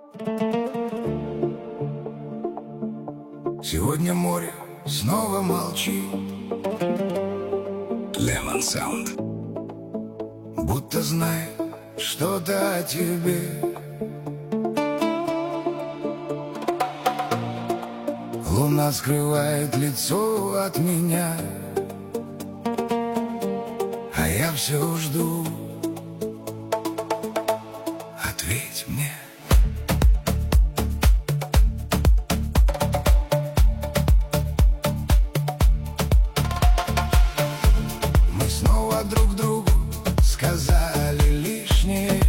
Сегодня море снова молчит. Lemon Sound. Будто знает что-то о тебе. Луна скрывает лицо от меня, а я все жду. Ответь мне. Мы снова друг другу сказали лишнее,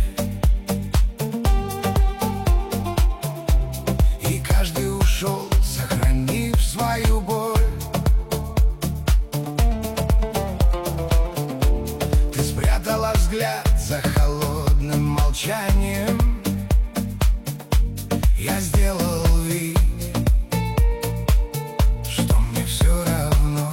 и каждый ушел, сохранив свою боль. Ты спрятала взгляд за холодным молчанием. Я сделал вид, что мне все равно.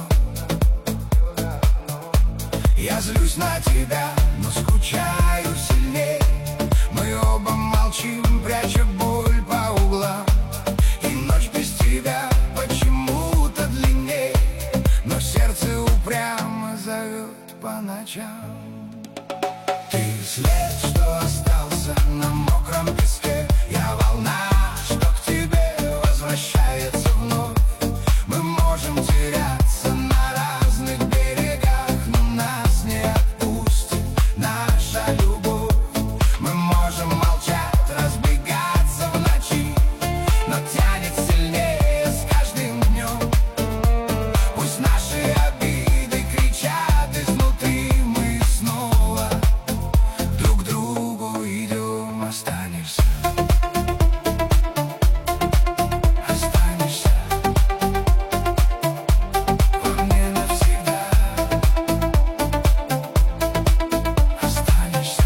Я злюсь на тебя, но скучаю сильней. Мы оба молчим, пряча боль по углам. И ночь без тебя почему-то длинней, но сердце упрямо зовет по ночам. Ты след, что остался на мокром песке. Я волна, что к тебе возвращается вновь. Мы можем теряться на разных берегах, но нас не отпустит наша любовь. Мы можем молчать, разбегаться в ночи, но тянет сильнее с каждым днем. Пусть наши обиды кричат изнутри, мы снова друг к другу идем. Останешься, останешься во мне навсегда. Останешься.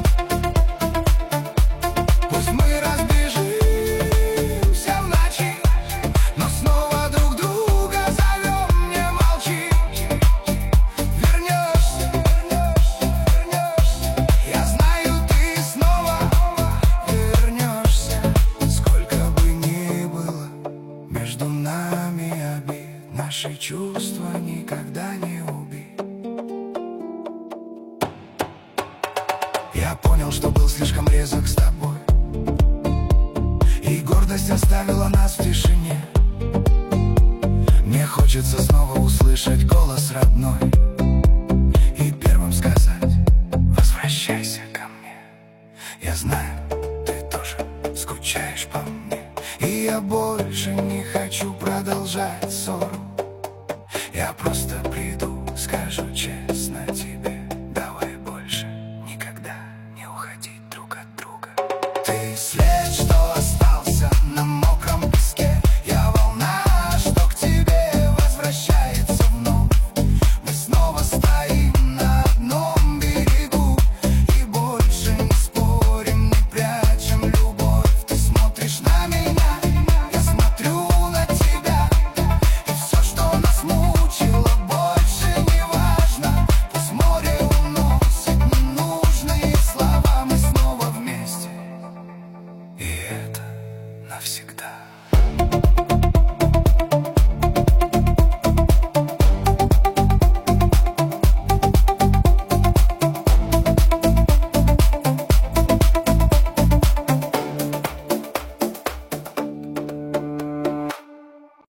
Пусть мы разбежимся в ночи, но снова друг друга зовем, не молчи. Вернешься, вернешься. Я знаю, ты снова вернешься. Сколько бы ни было между нами обид, наши чувства никогда не убить. Я понял, что был слишком резок с тобой, и гордость оставила нас в тишине. Мне хочется снова услышать голос родной и первым сказать: возвращайся ко мне. Я знаю, ты тоже скучаешь по мне, и я больше не хочу продолжать ссору. Я просто приду, скажу честно тебе: давай больше никогда не уходить друг от друга. Ты след,